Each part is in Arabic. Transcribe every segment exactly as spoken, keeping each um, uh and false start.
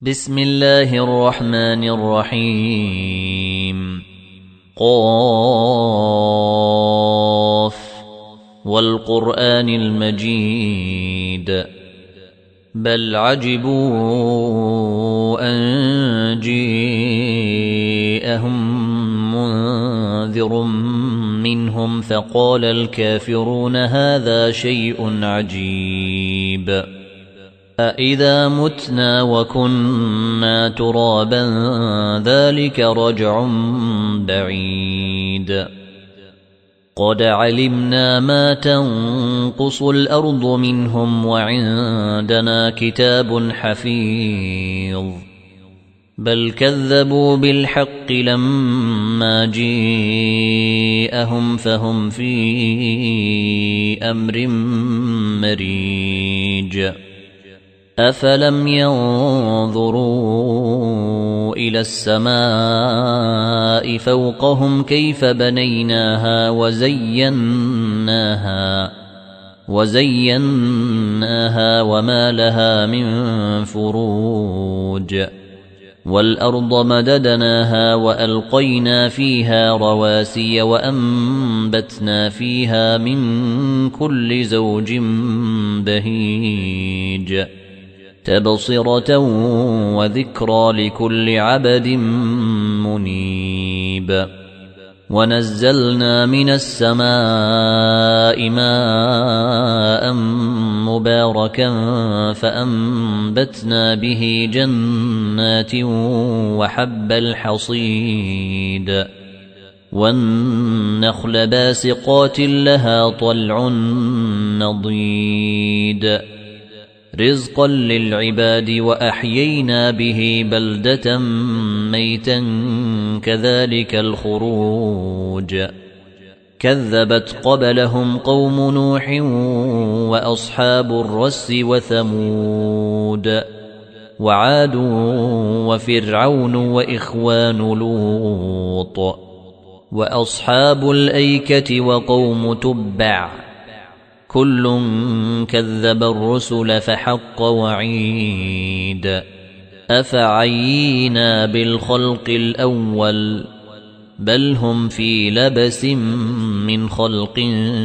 بسم الله الرحمن الرحيم. قاف والقرآن المجيد بل عجبوا أن جاءهم منذر منهم فقال الكافرون هذا شيء عجيب أإذا متنا وكنا ترابا ذلك رجع بعيد قد علمنا ما تنقص الأرض منهم وعندنا كتاب حفيظ بل كذبوا بالحق لما جاءهم فهم في أمر مريج أفلم ينظروا إلى السماء فوقهم كيف بنيناها وزيناها وزيناها وما لها من فروج والأرض مددناها وألقينا فيها رواسي وأنبتنا فيها من كل زوج بهيج تبصرة وذكرى لكل عبد منيب ونزلنا من السماء ماء مباركا فأنبتنا به جنات وحب الحصيد والنخل باسقات لها طلع نضيد رزقا للعباد وأحيينا به بلدة ميتا كذلك الخروج كذبت قبلهم قوم نوح وأصحاب الرس وثمود وعاد وفرعون وإخوان لوط وأصحاب الأيكة وقوم تبع كل كذب الرسل فحق وعيد أفعينا بالخلق الأول بل هم في لبس من خلق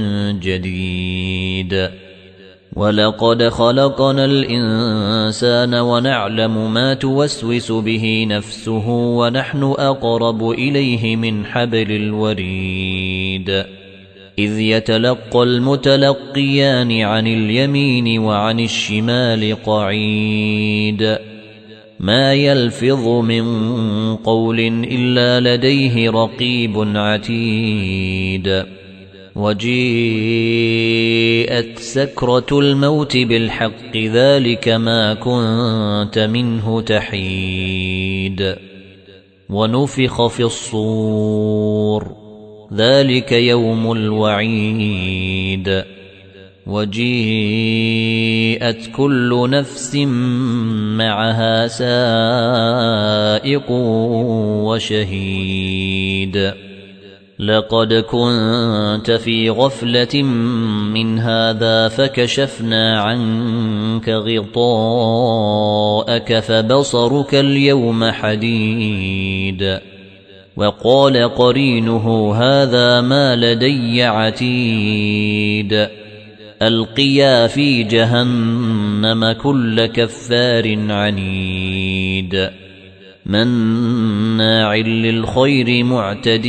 جديد ولقد خلقنا الإنسان ونعلم ما توسوس به نفسه ونحن أقرب إليه من حبل الوريد إذ يتلقى المتلقيان عن اليمين وعن الشمال قعيد ما يلفظ من قول إلا لديه رقيب عتيد وجيءت سكرة الموت بالحق ذلك ما كنت منه تحيد ونفخ في الصور ذلك يوم الوعيد وجيءت كل نفس معها سائق وشهيد لقد كنت في غفلة من هذا فكشفنا عنك غطاءك فبصرك اليوم حديد وقال قرينه هذا ما لدي عتيد ألقيا في جهنم كل كفار عنيد مناع للخير معتد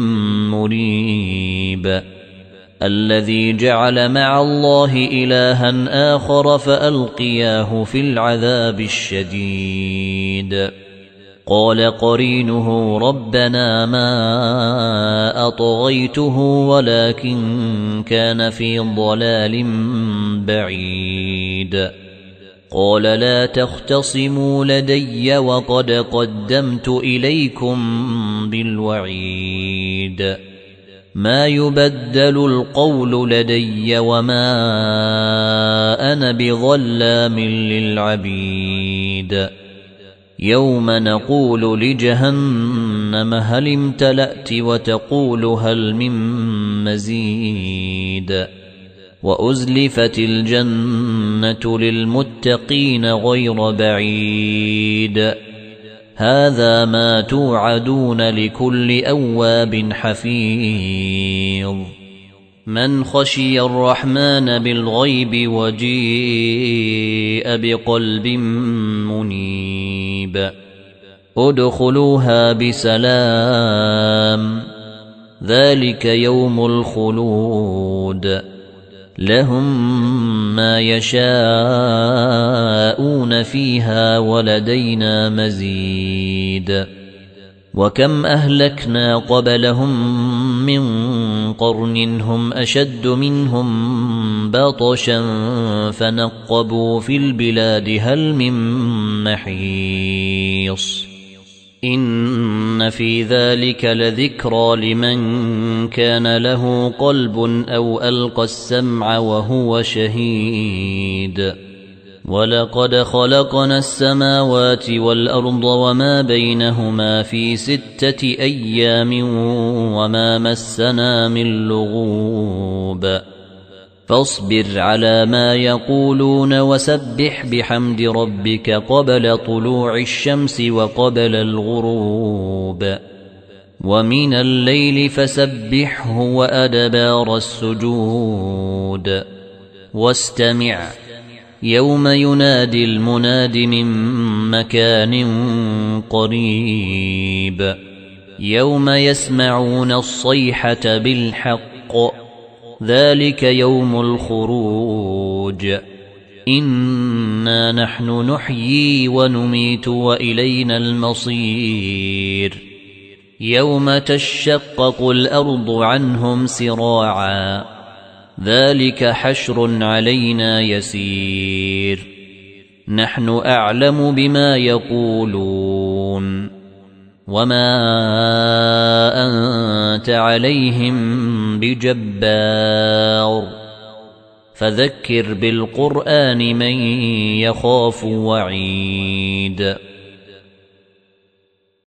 مريب الذي جعل مع الله إلها آخر فألقياه في العذاب الشديد قال قرينه ربنا ما أطغيته ولكن كان في ضلال بعيد قال لا تختصموا لدي وقد قدمت إليكم بالوعيد ما يبدل القول لدي وما أنا بظلام للعبيد يوم نقول لجهنم هل امتلأت وتقول هل من مزيد وأزلفت الجنة للمتقين غير بعيد هذا ما توعدون لكل أواب حفيظ من خشي الرحمن بالغيب وجيء بقلب منيب ادخلوها بسلام ذلك يوم الخلود لهم ما يشاءون فيها ولدينا مزيد وكم أهلكنا قبلهم من قرن هم أشد منهم بطشا فنقبوا في البلاد هل من محيص إن في ذلك لذكرى لمن كان له قلب أو ألقى السمع وهو شهيد ولقد خلقنا السماوات والأرض وما بينهما في ستة أيام وما مسنا من لغوب فاصبر على ما يقولون وسبح بحمد ربك قبل طلوع الشمس وقبل الغروب ومن الليل فسبحه وأدبار السجود واستمع يوم ينادي المناد من مكان قريب يوم يسمعون الصيحة بالحق ذلك يوم الخروج إنا نحن نحيي ونميت وإلينا المصير يوم تشقق الأرض عنهم سراعا ذلك حشر علينا يسير نحن أعلم بما يقولون وما أنت عليهم بجبار فذكر بالقرآن من يخاف وعيد